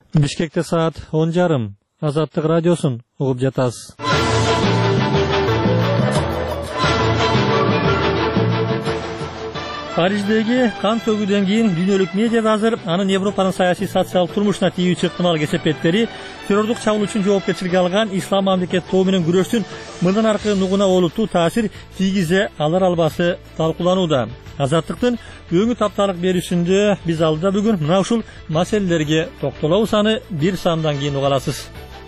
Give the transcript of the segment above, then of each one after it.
Бишкекте саат 10:30. Азаттык радиосун угуп жатасыз. Париждеги кан төгүүдөн кийин дүйнөлүк медиада азыр анын Европанын саясий социалдык турмушуна тийүүчү ыктымал кесепеттери террордук чабуул үчүн жоопкерчиликке алган ислам мамлекет тобу менен күрөштүн мындан аркы нугуна олуттуу таасир тийгизе алар-албасы талкууланууда. Азаттыктын өңү тапталык беришинде биз алдыда бүгүн мына ушул маселелерге токтолобуз. Аны бир сандан кийин уга аласыз.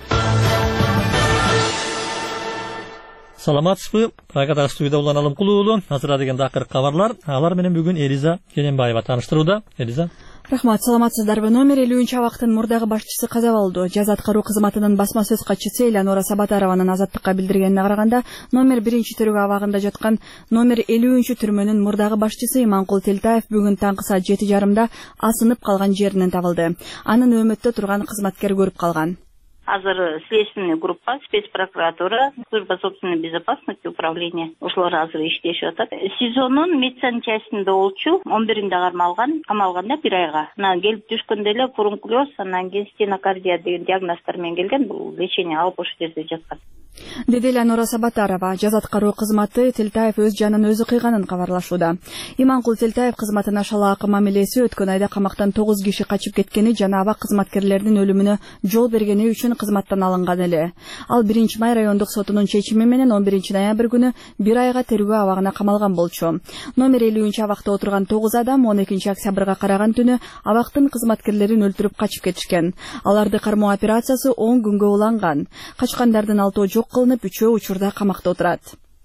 Саламатсызбы? Программада студияда Улан Алымкулуулу азырдагы такыр кабарлар. Алар менен бүгүн Элиза Кененбаева тааныштырууда. Элиза. Рахмат, саламатсыздарбы. Номер 50 абактын мурдагы башчысы каза болду. Жаза аткаруу кызматынын басма сөз катчысы Элеонора Сабатарованын Азаттыкка билдиргенине караганда, номер 1 төрөгө абагында жаткан номер 50 түрмөнүн мурдагы башчысы Иманкул Телтаев бүгүн таңкы саат 7:30 асынып калган жеринен табылды. Анын өмөттө турган кызматкер көрүп калган. Азыр следственный группа, спецпрокуратура, служба собственной безопасности, управление ошолор азыр иштешип атат. СИЗОнун медсанчастинде болчу, 11-инде кармалган, камалганда 1 айга. Анан келип түшкөндө эле фурункулез, анан кийин стенокардия деген диагноздор менен келген. Бул лечение алып ошол жерде жаткан. Деди Элеонора Сабатарова. Жаза аткаруу кызматы Телтаев өз жанын өзү кыйганын кабарлашууда. Иманкул Телтаев кызматына шалаакы мамилеси өткөн айда камактан 9 киши качып кеткени жана аба кызматкерлердин өлүмүнө жол бергени үчүн кызматтан алынган эле. Ал 1 май райондук сотунун чечими менен 11 ноябрь күнү 1 айга терүү абагына камалган болчу. Номер 50 абакта отурган 9 адам 12 октябрга караган түнү абактын кызматкерлерин өлтүрүп качып кетишкен. Аларды кармоо операциясы 10 күнгө уланган. Качкандардын 6 жок кылынып, 3 учурда камакта отурат.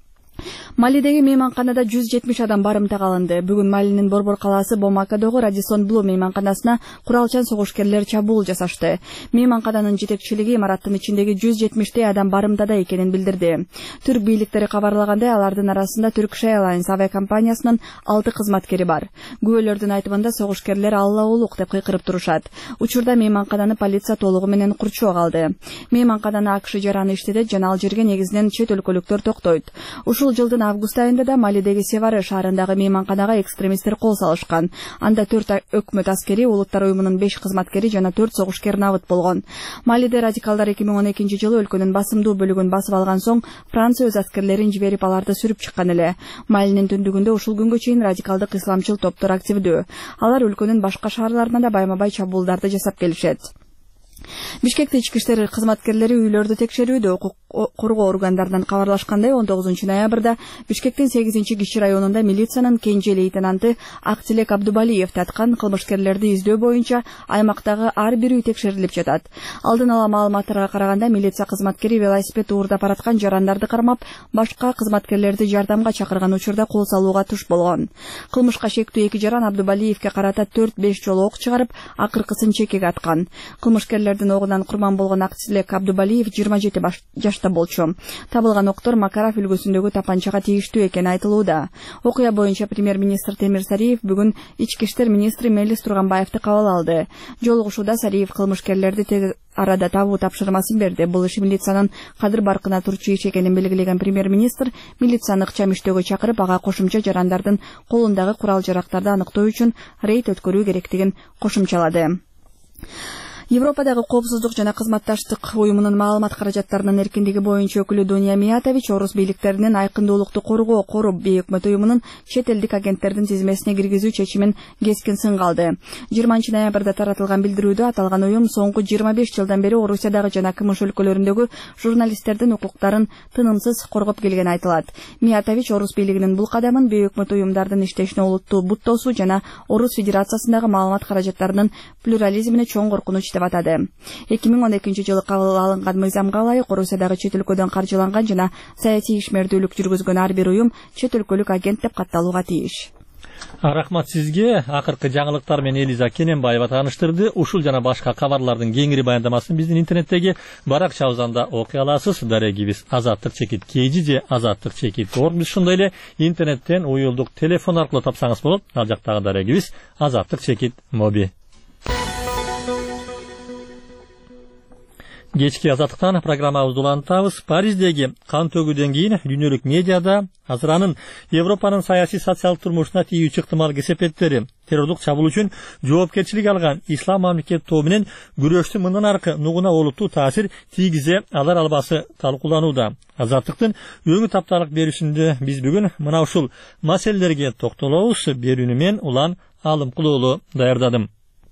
Малидеги мейманканада 170 адам барымтага алынды. Бүгүн Малинин Борбор калаасы Бомакадогу Радисон Блу мейманканасына куралчан согушкерлер чабуул жасашты. Мейманкананын жетекчилиги имараттын ичиндеги 170 адам барымтада экенин билдирди. Түрк бийликтери кабарлагандай, алардын арасында Turkish Airlines авиакомпаниясынын 6 кызматкери бар. Күбөлөрдүн айтымында согушкерлер Алла улук деп кыйкырып турушат. Учурда мейманкананы полиция толугу менен курчоого алды. Мейманкананы АКШ жараны иштетет жана ал жерге негизинен чет өлкөлүктөр токтойт. Ушул жылдын август айында да Малидеги Севаре шаарындагы мейманканага экстремисттер кол салышкан. Анда 4 өкмөт аскери, улуттар уюмунун 5 кызматкери жана 4 согушкер набыт болгон. Малиде радикалдар 2012 жылы өлкөнүн басымдуу бөлүгүн басып алган соң Франция өз аскерлерин жиберип аларды сүрүп чыккан эле. Малинин түндүгүндө ушул күнгө чейин радикалдык исламчыл топтор активдүү. Алар өлкөнүн башка шаарларына да байма-бай чабуулдарды жасап келишет. Бишкекте ички иштер кызматкерлери үйлөрдү текшерүүдө. Укук коргоо органдарынан кабарлашкандай, 19 ноябрда Бишкектин 8-Киши районунда милициянын кенже лейтенанты Актилек Абдубалиев аткан кылмышкерлерди издөө боюнча аймактагы ар бир үй текшерилип жатат. Алдын ала маалыматтарга караганда, милиция кызматкери велосипед уурдап бараткан жарандарды кармап, башка кызматкерлерди жардамга чакырган учурда кол салууга туш болгон. Кылмышка шектүү 2 жаран Абдубалиевке карата 4-5 жолу ок чыгарып, акыркысын чекеге аткан. Кылмышкерлердин огунан курман болгон Актилек Абдубалиев 27 жашта болчу. Табылган октор Макаров үлгүсүндөгү тапанчага тийиштүү экени айтылууда. Окуя боюнча премьер-министр Темир Сариев бүгүн ички иштер министри Мелис Турганбаевди кабыл алды. Жолугушууда Сариев кылмышкерлерди тез арада табуу тапшырмасын берди. Бул иш милициянын кадыр баркына турчу иш экенин белгилеген премьер-министр милицияны ыкчам иштөөгө чакырып, ага кошумча жарандардын колундагы курал-жарактарды аныктоо үчүн рейд өткөрүү керектигин кошумчалады. Европадагы коопсуздук жана кызматташтык уюмунун маалымат каражаттарынын эркиндиги боюнча өкүлү Дуня Миятович орус бийликтеринин айкындуулукту коргоо Коруп бейөкмөт уюмунун чет элдик агенттердин тизмесине киргизүү чечимин кескин сынга алды. 20 ноябрда таратылган билдирүүдө аталган уюм соңку 25 жылдан бери Орусиядагы жана КМШ өлкөлөрүндөгү журналисттердин укуктарын тынымсыз коргоп келгени айтылат. Миятович орус бийлигинин бул кадамын бейөкмөт уюмдардын иштешине олуттуу буттоосу жана Орус Федерациясындагы маалымат каражаттарынын плюрализмине чоң коркунуч деп атады. 2012 жылы кабыл алынган мыйзамга ылайык Орусиядагы чет өлкөдөн каржыланган жана саясий ишмердүүлүк жүргүзгөн ар бир уюм чет өлкөлүк агент деп катталууга тийиш. Рахмат сизге. Акыркы жаңылыктар менен Элиза Кененбаева тааныштырды. Ушул жана башка кабарлардын кеңири баяндамасын биздин интернеттеги баракчабыздан окуй аласыз. Дарегибиз Азаттык чекит KG же Азаттык чекит org. Биз ошондой эле интернеттен уюлдук телефон аркылуу тапсаңыз болот. Ал жактагы дарегибиз Азаттык чекит моби. Кечки азаттыктан программабызды улантабыз. Париждеги кан төгүүдөн кийин дүйнөлүк медиада азыр анын Европанын саясий социалдык турмушуна тийүүчү ыктымал кесепеттери, террордук чабуул үчүн жоопкерчилик алган ислам мамлекет тобу менен күрөштүн мындан аркы нугуна олуттуу таасир тийгизе алар албасы талкууланууда. Азаттыктын өңү тапталык берүүсүндө биз бүгүн мына ушул маселелерге токтолобуз. Берүүнү мен Улан Алымкулуулу даярдадым.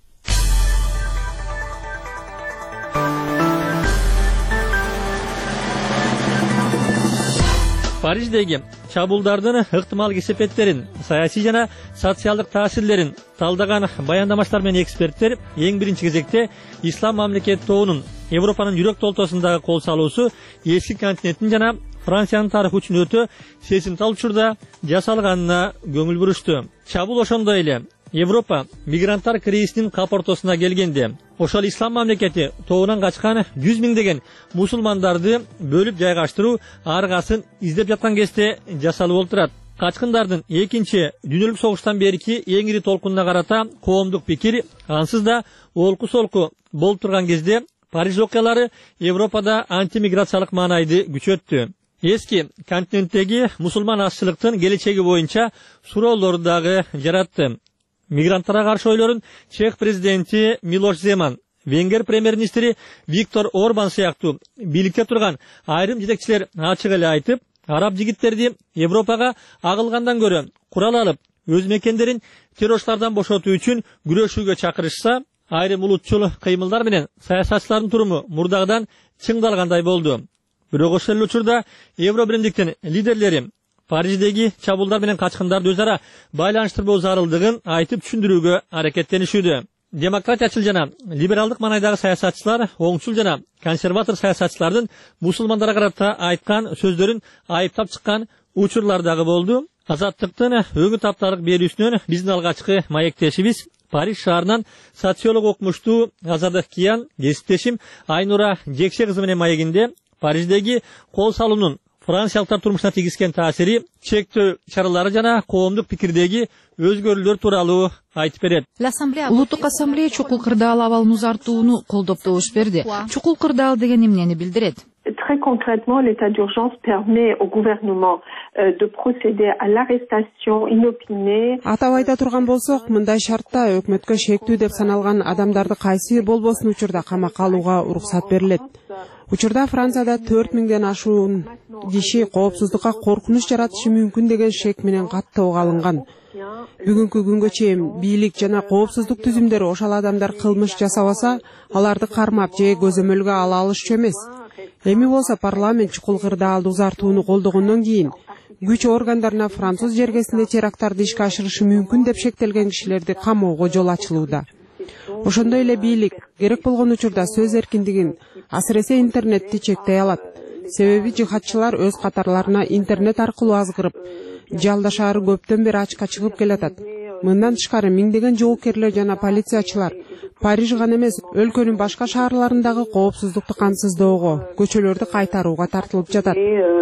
Париждеги чабуулдардын ыктымал кесепеттерин, саясий жана социалдык таасирлерин талдаган баяндамачылар менен эксперттер эң биринчи кезекте ислам мамлекет тобунун Европанын жүрөк толтосундагы кол салуусу эски континенттин жана Франциянын тарыхы үчүн өтө сезимтал учурда жасалганына көңүл бурушту. Чабуул ошондой эле Европа мигранттар кризисинин кап ортосуна келгенде, ошол ислам мамлекети тобунан качкан 100 миңдеген мусулмандарды бөлүп жайгаштыруу аргасын издеп жаткан кезде жасалып олтурат. Качкындардын экинчи дүйнөлүк согуштан берки эң ири толкунуна карата коомдук пикир ансыз да олку-солку болуп турган кезде Париж окуялары Европада антимиграциялык маанайды күчөттү. Эски континенттеги мусулман азчылыктын келечеги боюнча суроолорду дагы жаратты. Мигранттарга каршы ойлорун Чех президенти Милош Земан, Венгер премьер-министри Виктор Орбан сыяктуу бийликте турган айрым жетекчилер ачык эле айтып, араб жигиттерди Европага агылгандан көрө курал алып, өз мекендерин террорчулардан бошотуу үчүн күрөшүүгө чакырышса, айрым улутчул кыймылдар менен саясатчылардын туруму мурдагыдан чыңдалгандай болду. Бирок ошол эле учурда Евро биримдиктин лидерлери Париждеги чабуулдар менен качкындарды өз ара байланыштырбоо зарылдыгын айтып түшүндүрүүгө аракеттенишүүдө. Демократиячыл жана либералдык маанайдагы саясатчылар оңчул жана консерватор саясатчылардын мусулмандарга карата айткан сөздөрүн айыптап чыккан учурлар дагы болду. Азаттыктын өңү тапталык берүүсүнөн биздин алгачкы маектешибиз Париж шаарынан социолог окумуштуу Азардык Киян кесиптешим Айнура Жекше кызы менен маегинде Париждеги кол салуунун франциялыктар турмушуна тийгизген таасири, чектөө чаралары жана коомдук пикирдеги өзгөрүүлөр тууралуу айтып берет. Улуттук ассамблея чукул кырдаал абалын узартууну колдоп добуш берди. Чукул кырдаал деген эмнени билдирет? Très concrètement, l'état d'urgence permet au gouvernement de procéder à l'arrestation inopinée. Атап айта турган болсок, мындай шартта өкмөткө шектүү деп саналган адамдарды кайсы болбосун учурда камакка алууга уруксат берилет. Учурда Францияда 4000ден ашуун киши коопсуздукка коркунуч жаратышы мүмкүн деген шек менен каттоого алынган. Бүгүнкү күнгө чейин бийлик жана коопсуздук түзүмдөрү ошол адамдар кылмыш жасабаса, аларды кармап же көзөмөлгө ала алышчу эмес. Эми болсо парламент чукул кырдаалды узартууну колдогондон кийин күч органдарына француз жергесинде теракттарды ишке ашырышы мүмкүн деп шектелген кишилерди камоого жол ачылууда. Ошондой эле бийлик керек болгон учурда сөз эркиндигин, асыресе интернетти чектей алат. Себеби жихадчылар өз катарларына интернет аркылуу азгырып, жалдашаары көптөн бери ачка чыгып келатат. Мындан тышкары миңдеген жоокерлер жана полициячылар Париж гана эмес, өлкөнүн башка шаарларындагы коопсуздукту камсыздоого, көчөлөрдү кайтарууга тартылып жатат.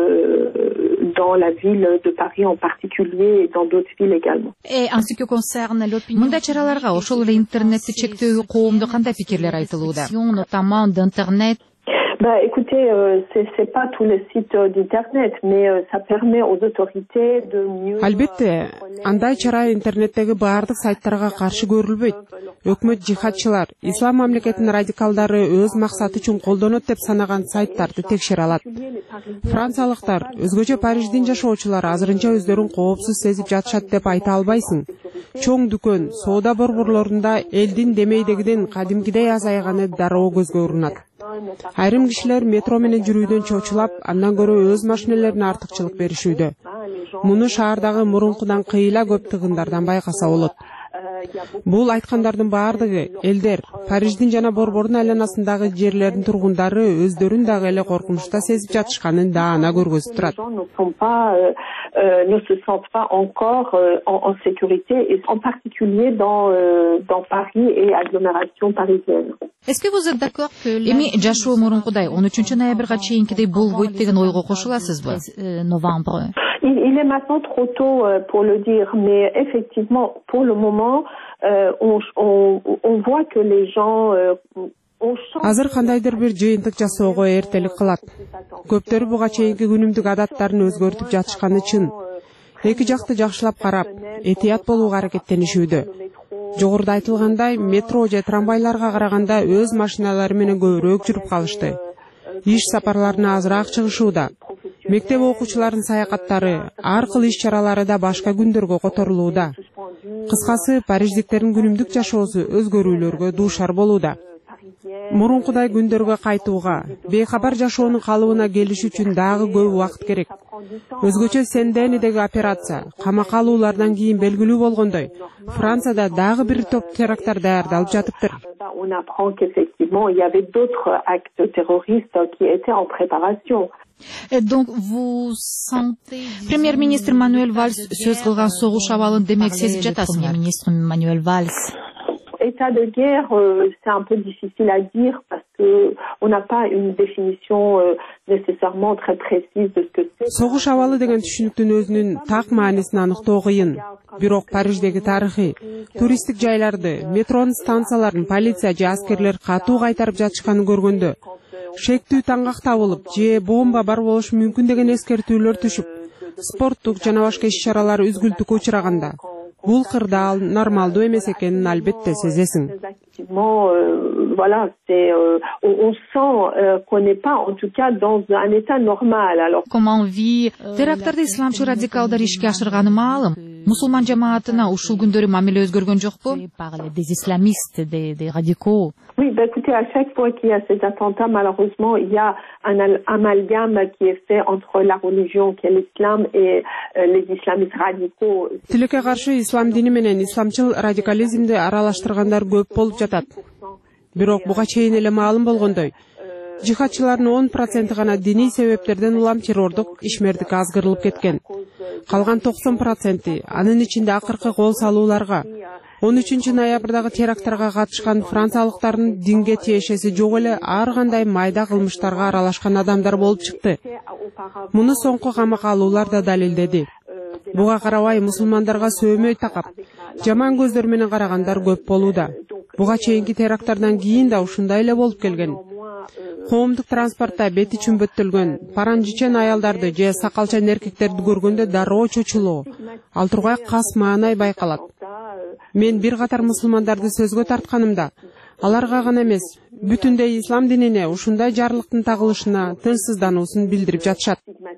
Dans la ville de Paris en particulier et dans d'autres villes également. Мындай чараларга ошол эле интернетти чектөөгө коомдо кандай пикирлер айтылууда? Notamment d'internet. Écoutez, c'est pas tous les sites d'internet, mais ça permet aux autorités de mieux. Албетте, андай чара интернеттеги баардык сайттарга каршы көрүлбөйт. Өкмөт жихадчылар, ислам мамлекетинин радикалдары өз максаты үчүн колдонот деп санаган сайттарды текшере алат. Франциялыктар, өзгөчө Париждин жашоочулары азырынча өздөрүн коопсуз сезип жатышат деп айта албайсың. Чоң дүкөн, соода борборлорунда элдин демейдегиден кадимкидей азайганы дароо көзгө урунат. Айрым кишилер метро менен жүрүүдөн чочулап, андан көрө өз машинелерине артыкчылык беришүүдө. Муну шаардагы мурункудан кыйла көп тыгындардан байкаса болот. Бул айткандардын баардыгы элдер, Париждин жана борбордун айланасындагы жерлердин тургундары өздөрүн дагы эле коркунучта сезип жатышканын даана көргөзүп турат. Ne se sentent pas encore en sécurité, et en particulier dans Paris et agglomération parisienne. Est-ce que vous êtes d'accord que эми жашоо мурункудай 13 ноябрга чейинкидей болбойт деген ойго кошуласызбы? Novembre. Il est maintenant trop tôt pour le dire, mais effectivement, pour le moment, on voit que les gens Азыр кандайдыр бир жыйынтык жасоого эртелик кылат. Көптөрү буга чейинки күнүмдүк адаттарын өзгөртүп жатышканы чын. Эки жакты жакшылап карап, этият болууга аракеттенишүүдө. Жогоруда айтылгандай, метро же трамвайларга караганда өз машиналары менен көбүрөөк жүрүп калышты. Иш сапарларына азыраак чыгышууда. Мектеп окуучуларынын саякаттары, ар кыл иш-чаралары да башка күндөргө которулууда. Кыскасы, париждиктердин күнүмдүк жашоосу өзгөрүүлөргө дуушар болууда. Мурункудай күндөргө кайтууга, бейхабар жашоонун калыбына келиш үчүн дагы көп убакыт керек. Өзгөчө Сен-Денидеги операция камакка алуулардан кийин белгилүү болгондой, Францияда дагы бир топ теракттар даярдалып жатыптыр. On apprend qu'effectivement, il y avait d'autres actes terroristes qui étaient en préparation. Donc vous sentez Премьер-министр Мануэль Вальс сөз кылган согуш абалын демек сезип жатасыңар. Премьер-министр Мануэль Вальс. État de guerre, c'est un peu difficile à dire parce que on n'a pas une définition nécessairement très précise de ce que c'est. Согуш абалы деген түшүнүктүн өзүнүн так маанисин аныктоо кыйын. Бирок Париждеги тарыхый, туристтик жайларды, метронун станцияларын полиция же аскерлер катуу кайтарып жатышканын көргөндө, шектүү таңгак табылып же бомба бар болушу мүмкүн деген эскертүүлөр түшүп, спорттук жана башка иш-чаралар үзгүлтүккө учураганда, бул кырдаал нормалдуу эмес экенин албетте сезесиң. Voilà, on sent qu'on n'est pas en tout cas dans un état normal. Alors comment vit теракттарды исламчы радикалдар ишке ашырганы маалым. Мусулман жамаатына ушул күндөрү мамиле өзгөргөн жокпу? Des islamistes, des radicaux. Oui, écoutez, à chaque fois qu'il y a ces attentats, malheureusement, il y a un amalgame qui est fait entre la religion qui est l'islam et les islamistes radicaux. Тилекке каршы ислам дини менен исламчыл радикализмди аралаштыргандар көп болуп жатат. Бирок буга чейин эле маалым болгондой, жихадчылардын 10% гана диний себептерден улам террордук ишмердикке азгырылып кеткен. Калган 90% анын ичинде акыркы кол салууларга, 13 ноябрдагы теракттарга катышкан франциялыктардын динге тиешеси жок эле ар кандай майда кылмыштарга аралашкан адамдар болуп чыкты. Муну соңку камакка алуулар да далилдеди. Буга карабай мусулмандарга сөөмөй такап, жаман көздөр менен карагандар көп болууда. Буга чейинки теракттардан кийин да ушундай эле болуп келген. Коомдук транспортто бети чүмбөттөлгөн, паранжичен аялдарды же сакалчан эркектерди көргөндө дароо чочулоо, ал тургай кас маанай байкалат. Мен бир катар мусулмандарды сөзгө тартканымда, аларга гана эмес, бүтүндөй ислам динине ушундай жарлыктын тагылышына тынчсыздануусун билдирип жатышат.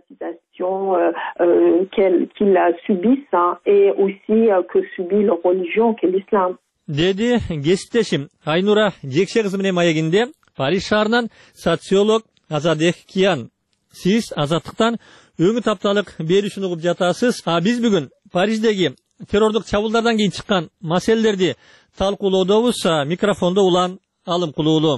Qu'ils subissent et aussi que subit leur religion qui est l'islam. Dedi кесиптешим Айнура Жекше кызы менен маегинде Париж шаарынан социолог Азадех Киян. Сиз азаттыктан өңү тапталык беришин угуп жатасыз. Биз бүгүн Париждеги террордук чабуулдардан кийин чыккан маселелерди талкуулоодобуз. Микрофондо улан Алым Кулуулу.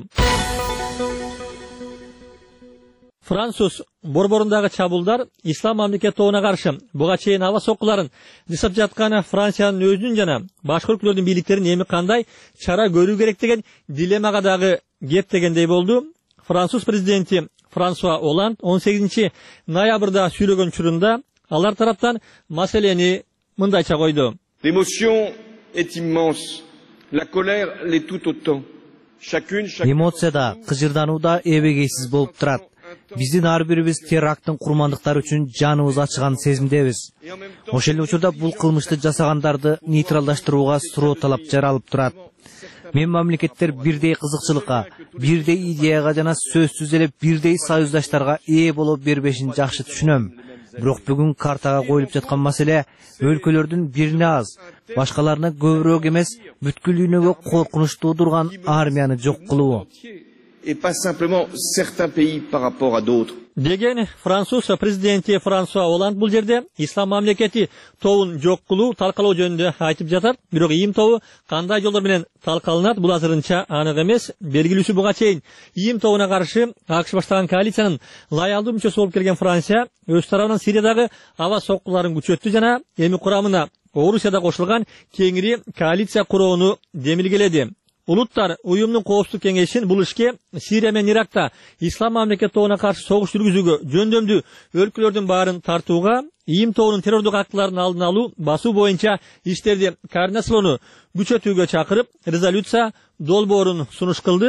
Француз борборундагы чабуулдар ислам мамлекет тобуна каршы буга чейин аба соккуларын жасап жаткан Франциянын өзүнүн жана башка өлкөлөрдүн бийликтеринин эми кандай чара көрүү керек деген дилеммага дагы кеп дегендей болду. Француз президенти Франсуа Оланд 18 ноябрда сүйлөгөн учурунда алар тараптан маселени мындайча койду. L'émotion est immense. La colère l'est tout autant. Эмоцияда, кыжырданууда эбегейсиз болуп турат. Биздин ар бирибиз теракттын курмандыктары үчүн жаныбыз ачыган сезимдебиз. Ошол эле учурда бул кылмышты жасагандарды нейтралдаштырууга суроо талап жаралып турат. Мен мамлекеттер бирдей кызыкчылыкка, бирдей идеяга жана сөзсүз эле бирдей союздаштарга ээ боло бербешин жакшы түшүнөм. Бирок бүгүн картага коюлуп жаткан маселе өлкөлөрдүн бирине аз, башкаларына көбүрөөк эмес, бүткүлүүнүгө коркунуч туудурган армияны жок кылуу. Et pas simplement certains pays par rapport à d'autres. Деген Француз президенти Франсуа Оланд бул жерде ислам мамлекети тобун жок кылуу талкалоо жөнүндө айтып жатат. Бирок ИИМ тобу кандай жолдор менен талкаланат бул азырынча анык эмес. Белгилүүсү буга чейин ИИМ тобуна каршы АКШ баштаган коалициянын лоялдуу мүчөсү болуп келген Франция өз тарабынан Сириядагы аба соккуларын күчөттү жана эми курамына Орусия да кошулган кеңири коалиция курууну демилгеледи. Улуттар уюмдун коопсуздук кеңешин бул ишке Сирия менен Иракта ислам мамлекет тобуна каршы согуш жүргүзүүгө жөндөмдүү өлкөлөрдүн баарын тартууга, ИИМ тобунун террордук актылардын алдын алуу, басуу боюнча иштерди координациялоону күчөтүүгө чакырып, резолюция долбоорун сунуш кылды.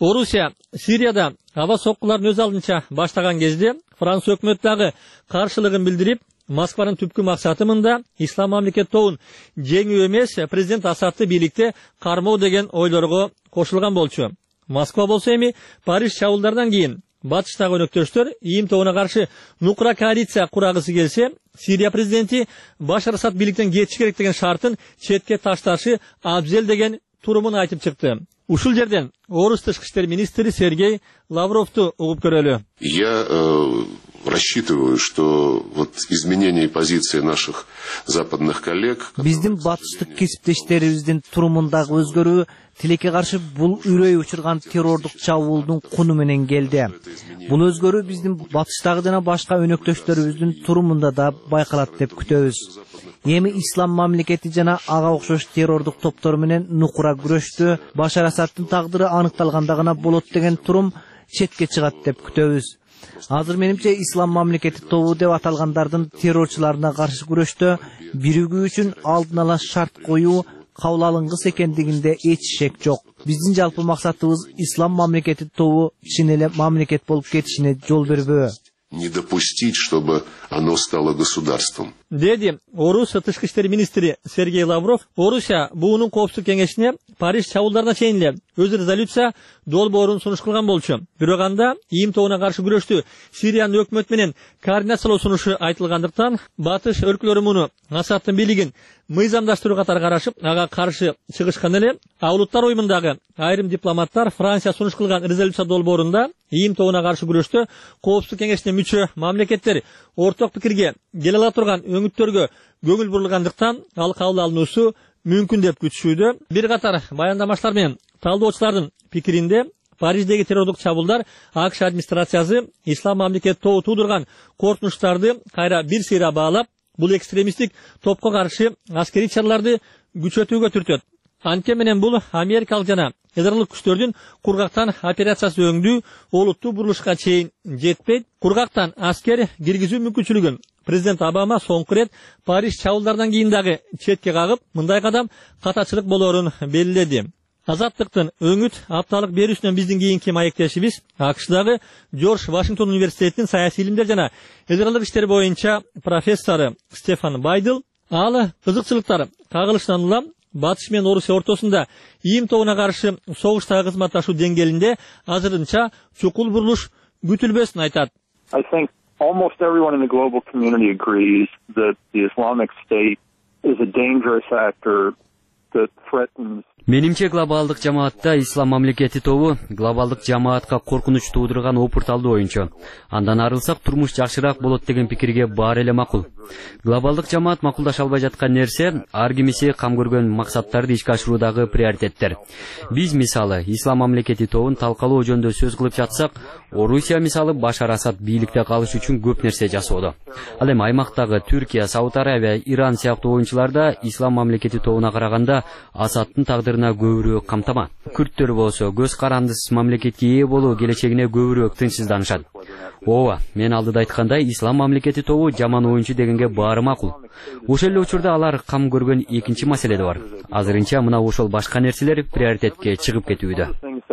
Орусия Сирияда аба соккуларын өз алдынча баштаган кезде Франция өкмөтү дагы каршылыгын билдирип, Москванын түпкү максаты мында ислам мамлекет тобун жеңүү эмес, президент Асадты бийликте кармоо деген ойлорго кошулган болчу. Москва болсо эми Париж чабуулдардан кийин батыштагы өнөктөштөр ИИМ тобуна каршы нукура коалиция курагысы келсе, Сирия президенти Башар Асад бийликтен кетиши керек деген шартын четке ташташы абзел деген турумун айтып чыкты. Ушул жерден Орус тышкы иштер министри Сергей Лавровду угуп көрөлү. Я рассчитываю, что вот изменение позиции наших западных коллег. Биздин батыштык кесиптештерибиздин турумундагы өзгөрүү тилекке каршы бул үрөй учурган террордук чабуулдун куну менен келди. Бул өзгөрүү биздин батыштагы жана башка өнөктөштөрүбүздүн турумунда да байкалат деп күтөбүз. Эми ислам мамлекети жана ага окшош террордук топтор менен нукура күрөштү, Башар Асадтын тагдыры аныкталганда гана болот деген турум четке чыгат деп күтөбүз. Азыр менимче ислам мамлекети тобу деп аталгандардын террорчуларына каршы күрөштө биригүү үчүн алдын ала шарт коюу кабыл алынгыс экендигинде эч шек жок. Биздин жалпы максатыбыз ислам мамлекети тобу чын эле мамлекет болуп кетишине жол бербөө. Не допустить, чтобы оно стало государством. Деди Орус тышкы иштер министри Сергей Лавров, Орусия буунун коопсуздук кеңешине Париж чабуулдарына чейин эле өз резолюция долбоорун сунуш кылган болчу. Бирок анда ИИМ тобуна каршы күрөштү Сириянын өкмөтү менен координациялоо сунушу айтылгандыктан, батыш өлкөлөрү муну Асадтын бийлигин мыйзамдаштыруу катары карашып, ага каршы чыгышкан эле, улуттар уюмундагы айрым дипломаттар Франция сунуш кылган резолюция долбоорунда ИИМ тобуна каршы күрөштө коопсуздук кеңешине мүчө мамлекеттер орток пикирге келе ала турган өңүттөргө көңүл бурулгандыктан ал кабыл алынуусу мүмкүн деп күтүшүүдө. Бир катар баяндамачлар менен талдоочулардын пикиринде Париждеги террордук чабуулдар АКШ администрациясы ислам мамлекет тобу туудурган коркунучтарды кайра бир сыйра баалап, бул экстремисттик топко каршы аскерий чараларды күчөтүүгө түртөт. Анткени менен бул америкалык жана ядеролук күчтөрдүн кургактан операциясы өңдүү олуттуу бурулушка чейин жетпейт. Кургактан аскер киргизүү мүмкүнчүлүгүн президент Обама соңку рет Париж чабуулдардан кийин дагы четке кагып, мындай кадам катачылык болоорун белгиледи. Азаттыктын өңүт апталык берүүсүнөн биздин кийинки маектешибиз АКШдагы Джордж Вашингтон университетинин саясий илимдер жана ядеролук иштер боюнча профессору Стефан Байдл. Ал кызыкчылыктар кагылышынан улам Батыш менен Орусия ортосунда ИИМ тобуна каршы согуштагы кызматташуу деңгээлинде азырынча чукул бурулуш күтүлбөсүн айтат. I think almost everyone in the global community agrees that the Islamic State is a dangerous actor that threatens. Менимче глобалдык жамаатта ислам мамлекети тобу глобалдык жамаатка коркунуч туудурган опурталды оюнчу. Андан арылсак турмуш жакшыраак болот деген пикирге баар эле макул. Глобалдык жамаат макулдаша албай жаткан нерсе ар кимиси кам көргөн максаттарды ишке ашыруудагы приоритеттер. Биз мисалы ислам мамлекети тобун талкалоо жөнүндө сөз кылып жатсак, Орусия мисалы Башар Асад бийликте калыш үчүн көп нерсе жасоодо. Ал эми аймактагы Түркия, Сауд Арабия, Иран сыяктуу оюнчуларда ислам мамлекети тобуна караганда Асадтын тагдырына көбүрөөк камтама. Күрттөр болсо көз карандысыз мамлекетке ээ болуу келечегине көбүрөөк тынчсызданышат. Ооба, мен алдыда айткандай ислам мамлекети тобу жаман оюнчу дегенге баары макул. Ошол эле учурда алар кам көргөн экинчи маселе да бар. Азырынча мына ошол башка нерселер приоритетке чыгып кетүүдө.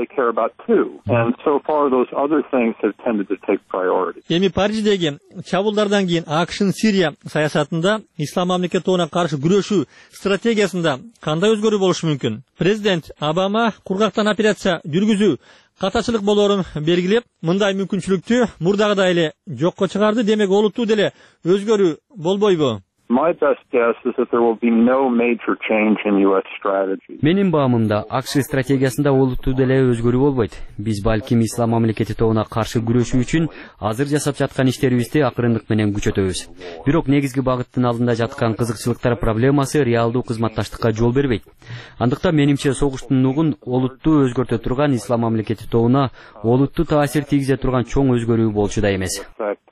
Эми Париждеги чабуулдардан кийин АКШнын Сирия саясатында ислам мамлекет тобуна каршы күрөшүү стратегиясында кандай өзгөрүү болушу мүмкүн? Президент Обама кургактан операция жүргүзүү катачылык болоорун белгилеп, мындай мүмкүнчүлүктү мурдагыдай эле жокко чыгарды. Демек олуттуу деле өзгөрүү болбойбу? My best guess is that there will be no major change in US strategy. Менин баамымда АКШ стратегиясында олуттуу деле өзгөрүү болбойт. Биз балким ислам мамлекети тобуна каршы күрөшүү үчүн азыр жасап жаткан иштерибизди акырындык менен күчөтөбүз. Бирок негизги багыттын алдында жаткан кызыкчылыктар проблемасы реалдуу кызматташтыкка жол бербейт. Андыктан менимче согуштун нугун олуттуу өзгөртө турган ислам мамлекети тобуна олуттуу таасир тийгизе турган чоң өзгөрүү болчу да эмес.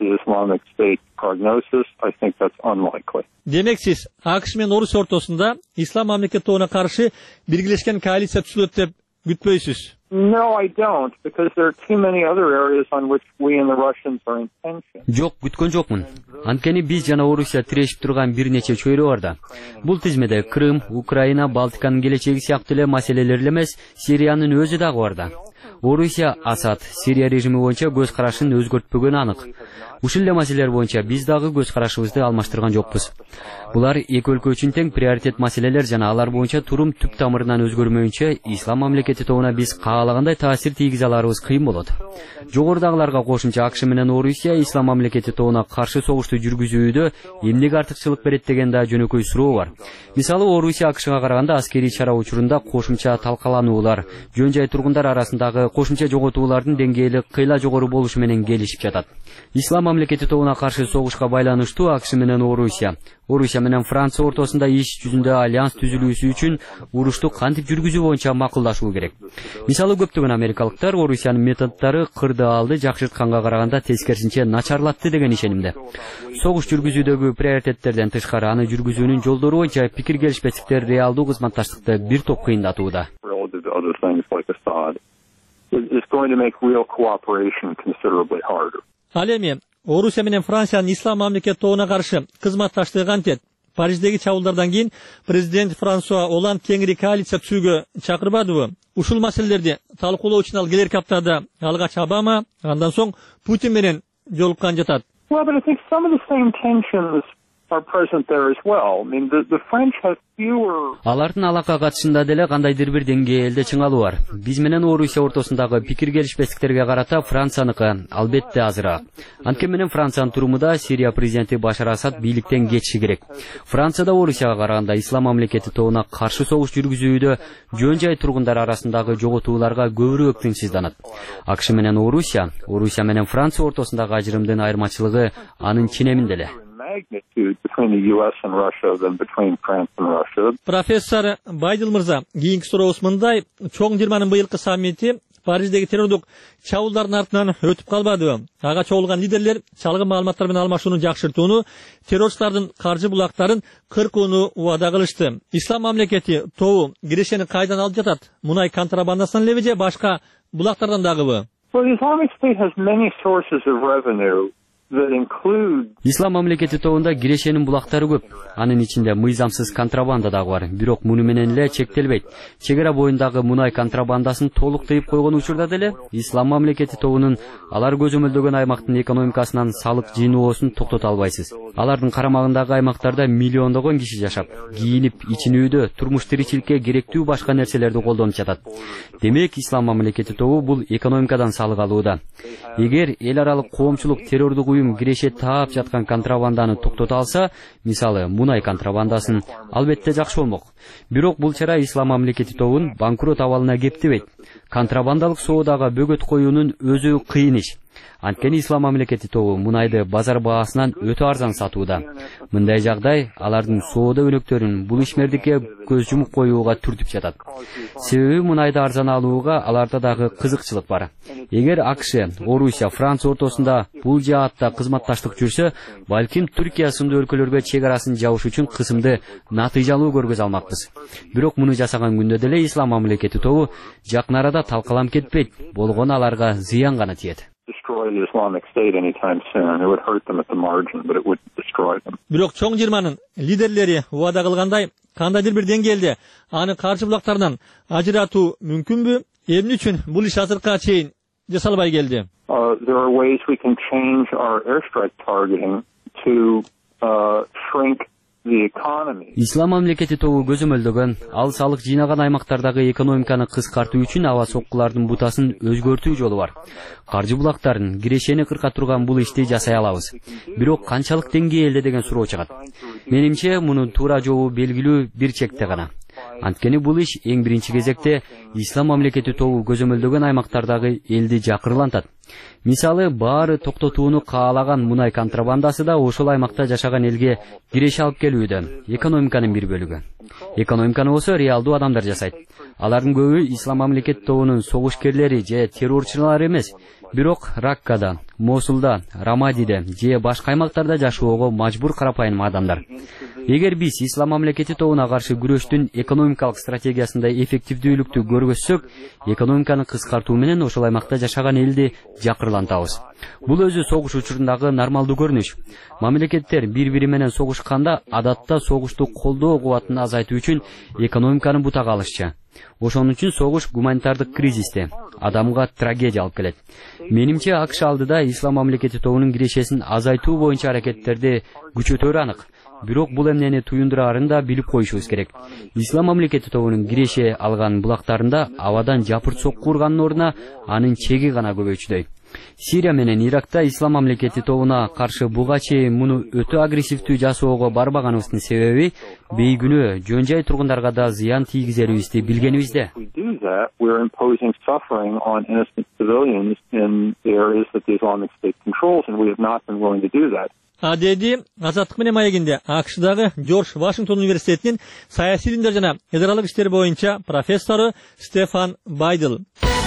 I think that's unlikely. Демек сиз АКШ менен Орусия ортосунда ислам мамлекет тобуна каршы биргелешкен коалиция түзүлөт деп күтпөйсүз? No, I don't, because there are too many other areas on which we and the Russians are in tension. Жок, күткөн жокмун. Анткени биз жана Орусия тирешип турган бир нече чөйрө бар да. Бул тизмеде Крым, Украина, Балтиканын келечеги сыяктуу эле маселелер эле эмес, Сириянын өзү дагы бар да. Орусия Асад Сирия режими боюнча көз карашын өзгөртпөгөнү анык. Ушул эле маселелер боюнча биз дагы көз карашыбызды алмаштырган жокпуз. Булар эки өлкө үчүн тең приоритет маселелер жана алар боюнча турум түп тамырынан өзгөрмөйүнчө ислам мамлекети тобуна биз каалагандай таасир тийгизе аларыбыз кыйын болот. Жогорудагыларга кошумча АКШ менен Орусия ислам мамлекети тобуна каршы согушту жүргүзүүдө эмнеге артыкчылык берет деген да жөнөкөй суроо бар. Мисалы Орусия АКШга караганда аскерий чара учурунда кошумча талкалануулар, жөн жай тургундар арасындагы кошумча жоготуулардын деңгээли кыйла жогору болушу менен келишип жатат. Ислам мамлекети тобуна каршы согушка байланыштуу АКШ менен Орусия менен Франция ортосунда иш жүзүндө альянс түзүлүүсү үчүн урушту кантип жүргүзүү боюнча макулдашуу керек. Мисалы көптөгөн америкалыктар Орусиянын методдору кырдаалды жакшыртканга караганда тескерисинче начарлатты деген ишенимде. Согуш жүргүзүүдөгү приоритеттерден тышкары аны жүргүзүүнүн жолдору боюнча пикир келишпестиктер реалдуу кызматташтыкты бир топ кыйындатууда. Ал эми Орусия менен Франциянын ислам мамлекет тобуна каршы кызматташтыгы кантет? Париждеги чабуулдардан кийин президент Франсуа Оланд кеңири коалиция түзүүгө чакырбадыбы? Ушул маселелерди талкуулоо үчүн ал келерки аптада алгач Обама, андан соң Путин менен жолуккан жатат. Алардын алака катышында деле кандайдыр бир деңгээлде чыңалуу бар. Биз менен Орусия ортосундагы пикир келишпестиктерге карата Францияныкы албетте азыраак. Анткени менен Франциянын турумунда Сирия президенти Башар Асад бийликтен кетиши керек. Францияда Орусияга караганда ислам мамлекети тобуна каршы согуш жүргүзүүдө жөн жай тургундар арасындагы жоготууларга көбүрөөк тынчсызданат. АКШ менен Орусия менен Франция ортосундагы ажырымдын айырмачылыгы анын ченеминде эле. Профессор Байдыл мырза, кийинки сурообуз мындай: чоң жыйырманын быйылкы саммити Париждеги террордук чабуулдардын артынан өтүп калбадыбы? Ага чогулган лидерлер чалгын маалыматтар менен алмашууну жакшыртууну, террорчулардын каржы булактарын кыркууну убада кылышты. Ислам мамлекети тобу кирешени кайдан алып жатат? Мунай контрабандасынан элеби же башка булактардан дагыбы? Ислам мамлекети тобунда кирешенин булактары көп. Анын ичинде мыйзамсыз контрабанда дагы бар. Бирок муну менен эле чектелбейт. Чек ара боюндагы мунай контрабандасын толук тыйып койгон учурда деле ислам мамлекети тобунун алар көзөмөлдөгөн аймактын экономикасынан салык жыйноосун токтото албайсыз. Алардын карамагындагы аймактарда миллиондогон киши жашап, кийинип, ичинүүдө, турмуш тиричиликке керектүү башка нерселерди колдонуп жатат. Демек, ислам мамлекети тобу бул экономикадан салык алууда. Эгер эл аралык коомчулук террордук киреше таап жаткан контрабанданы токтото алса, мисалы мунай контрабандасын, албетте жакшы болмок. Бирок бул чара ислам мамлекети тобун банкрот абалына кептебейт. Контрабандалык соодага бөгөт коюунун өзү кыйын иш. Анткени ислам мамлекети тобу мунайды базар баасынан өтө арзан сатууда. Мындай жагдай алардын соода өнөктөрүн бул ишмердикке көз жумуп коюуга түртүп жатат. Себеби мунайды арзан алууга аларда дагы кызыкчылык бар. Эгер АКШ, Орусия, Франция ортосунда бул жаатта кызматташтык жүрсө, балким Түркия сындуу өлкөлөргө чек арасын жабыш үчүн кысымды натыйжалуу көргөзө алмакпыз. Бирок муну жасаган күндө деле ислам мамлекети тобу жакын арада талкаланып кетпейт, болгону аларга зыян гана тиет. Бирок чоң жыйырманын лидерлери убада кылгандай, кандайдыр бир деңгээлде аны каржы булактарынан ажыратуу мүмкүнбү? Эмне үчүн бул иш азыркыга чейин жасалбай келди? Ислам мамлекети тобу көзөмөлдөгөн ал салык жыйнаган аймактардагы экономиканы кыскартуу үчүн аба соккулардын бутасын өзгөртүү жолу бар. Каржы булактарын, кирешени кырка турган бул ишти жасай алабыз. Бирок канчалык деңгээлде деген суроо чыгат. Менимче мунун туура жообу белгилүү бир чекте гана. Анткени бул иш эң биринчи кезекте ислам мамлекети тобу көзөмөлдөгөн аймактардагы элди жакырлантат. Мисалы, баары токтотууну каалаган мунай контрабандасы да ошол аймакта жашаган элге киреше алып келүүдө, экономиканын бир бөлүгү. Экономиканы болсо реалдуу адамдар жасайт. Алардын көбү ислам мамлекети тобунун согушкерлери же террорчулар эмес, бирок Раккада, Мосулда, Рамадиде же башка аймактарда жашоого мажбур карапайым адамдар. Эгер биз ислам мамлекети тобуна каршы күрөштүн экономикалык стратегиясында эффективдүүлүктү көргөзсөк, экономиканы кыскартуу менен ошол аймакта жашаган элди жакырлантабыз. Бул өзү согуш учурундагы нормалдуу көрүнүш. Мамлекеттер бири-бири менен согушканда адатта согушту колдоо кубатын азайтуу үчүн экономиканы бутага алышчу. Ошон үчүн согуш гуманитардык кризисте, адамга трагедия алып келет. Менимче АКШ алдыда ислам мамлекети тобунун кирешесин азайтуу боюнча аракеттерди күчөтөрү анык. Бирок бул эмнени туюндураарын да билип коюшубуз керек. Ислам мамлекети тобунун киреше алган булактарында абадан жапырт сокку урганын ордуна анын чеги гана көбөйчүдөй. Сирия менен Иракта ислам мамлекети тобуна каршы буга чейин муну өтө агрессивдүү жасоого барбаганыбыздын себеби бейгүнөө жөн жай тургундарга да зыян тийгизерибизди билгенибизде. Деди Азаттык менен маегинде АКШдагы Жорж Вашингтон университетинин саясий илимдер жана эдералык иштер боюнча профессору Стефан Байдл.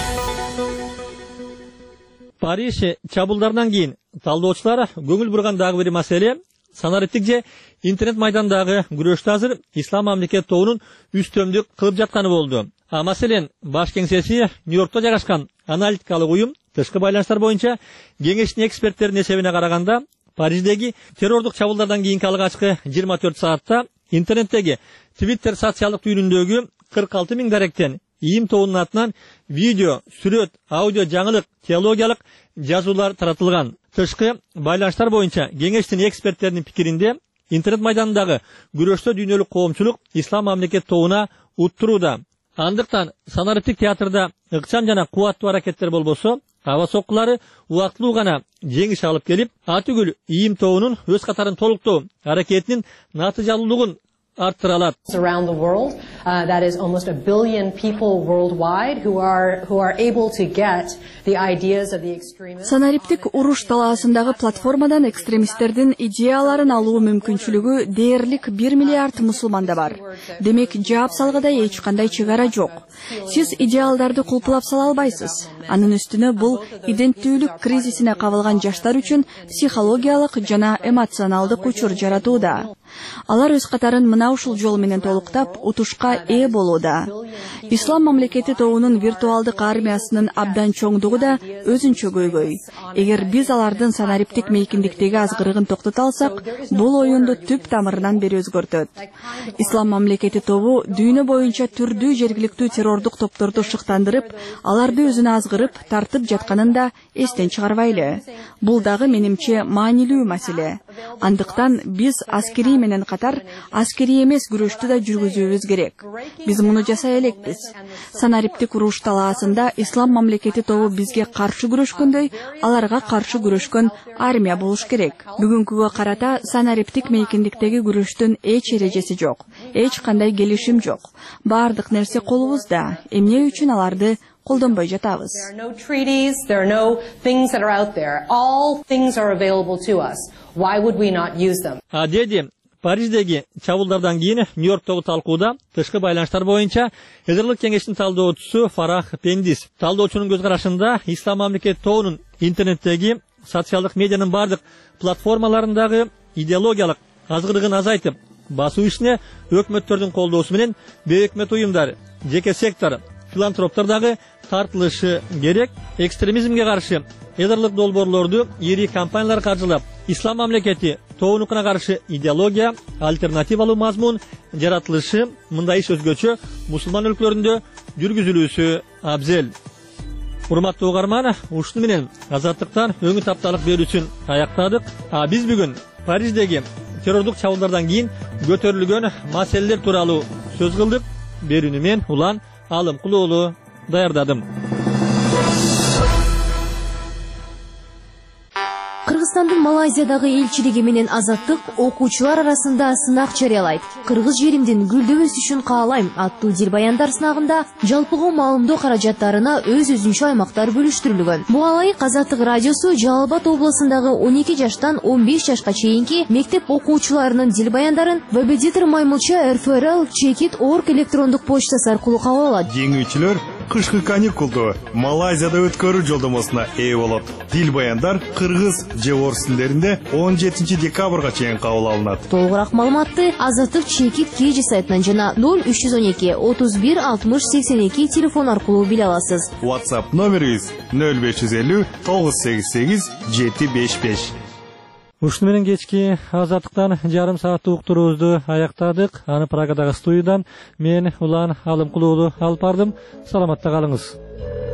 Париж чабуулдарынан кийин талдоочулар көңүл бурган дагы бир маселе санариптик же интернет майдандагы күрөштү азыр ислам мамлекети тобунун үстөмдүк кылып жатканы болду. Маселен, баш кеңсеси Нью-Йоркто жайгашкан аналитикалык уюм тышкы байланыштар боюнча кеңештин эксперттеринин эсебине караганда, Париждеги террордук чабуулдардан кийинки алгачкы 24 саатта интернеттеги Twitter социалдык түйүнүндөгү 46 000 даректен ИИМ тобунун атынан видео, сүрөт, аудио жаңылык, теологиялык жазуулар таратылган. Тышкы байланыштар боюнча кеңештин эксперттеринин пикиринде интернет майданындагы күрөштө дүйнөлүк коомчулук ислам мамлекети тобуна уттурууда. Андыктан санариптик театрда ыкчам жана кубаттуу аракеттер болбосо, аба соккулары убактылуу гана жеңиш алып келип, атүгүл ИИМ тобунун өз катарын толуктоо аракетинин натыйжалуулугун арттыра алат. Around the world, that is almost 1 billion people worldwide who are able to get the ideas of the extremists. Санариптик уруш талаасындагы платформадан экстремисттердин идеяларын алуу мүмкүнчүлүгү дээрлик 1 миллиард мусулманда бар. Демек, жаап салгыда эч кандай чыгара жок. Сиз идеалдарды кулпулап сала албайсыз. Анын үстүнө бул иденттүүлүк кризисине кабылган жаштар үчүн психологиялык жана эмоционалдык учур жаратууда. Алар өз катарын мына ушул жол менен толуктап, утушка ээ болууда. Ислам мамлекети тобунун виртуалдык армиясынын абдан чоңдугу да өзүнчө көйгөй. Эгер биз алардын санариптик мейкиндиктеги азгырыгын токтото алсак, бул оюнду түп тамырынан бери өзгөртөт. Ислам мамлекети тобу дүйнө боюнча түрдүү жергиликтүү террордук топторду шыктандырып, аларды өзүнө азгырып, тартып жатканын да эстен чыгарбайлы. Бул дагы менимче маанилүү маселе. Андыктан биз аскерий менен катар аскерий эмес күрөштү да жүргүзүүбүз керек. Биз муну жасай элекпиз. Санариптик уруш талаасында ислам мамлекети тобу бизге каршы күрөшкөндөй, аларга каршы күрөшкөн армия болуш керек. Бүгүнкүгө карата санариптик мейкиндиктеги күрөштүн эч эрежеси жок. Эч кандай келишим жок. Бардык нерсе колубузда. Эмне үчүн аларды колдонбой жатабыз? There are no treaties, there are no things that are out there. All things are available to us. Why would we not use them? Деди Париждеги чабуулдардан кийин Нью-Йорктогу талкууда тышкы байланыштар боюнча эдерлик кеңештин талдоочусу Фарах Пендис. Талдоочунун көз карашында ислам мамлекети тобунун интернеттеги социалдык медианын бардык платформаларындагы идеологиялык азгырыгын азайтып, басуу ишине өкмөттөрдүн колдоосу менен бейөкмөт уюмдар, жеке сектор, филантроптор дагы тартылышы керек. Экстремизмге каршы эдерлик долбоорлорду ири компаниялар каржылап, ислам мамлекети тобунукуна каршы идеология, альтернативалуу мазмун жаратылышы мындай иш өзгөчө мусулман өлкөлөрүндө жүргүзүлүүсү абзел. Урматтуу угарман, ушуну менен Азаттыктан өңү тапталык берүүсүн аяктадык. Биз бүгүн Париждеги террордук чабуулдардан кийин көтөрүлгөн маселелер тууралуу сөз кылдык. Берүүнү мен Улан Алымкул уулу даярдадым. Кыргызстандын Малайзиядагы элчилиги менен Азаттык окуучулар арасында сынак жарыялайт. Кыргыз жеримдин гүлдөп өсүшүн каалайм аттуу дилбаяндар сынагында жалпыга маалымдоо каражаттарына өз-өзүнчө аймактар бөлүштүрүлгөн. Буга ылайык Азаттык радиосу Жалал Абад областындагы 12 жаштан 15 жашка чейинки мектеп окуучуларынын дилбаяндарын Вебедитор Маймылча РФРЛ Checkit.org электрондук почтасы аркылуу кабыл алат. Жеңүүчүлөр кышкы каникулду Малайзияда өткөрүү жолдомосуна ээ болот. Дил баяндар кыргыз же орус тилдеринде 17 декабрга чейин кабыл алынат. Толугураак маалыматты Азаттык чекит KG сайтынан жана 0312 31 60 82 телефон аркылуу биле аласыз. WhatsApp номерибиз 0550 988 755. Ушуну менен кечки Азаттыктан жарым сааттык уктуруубузду аяктадык. Аны Прагадагы студиядан мен Улан Алымкулуулу алып бардым. Саламатта калыңыз.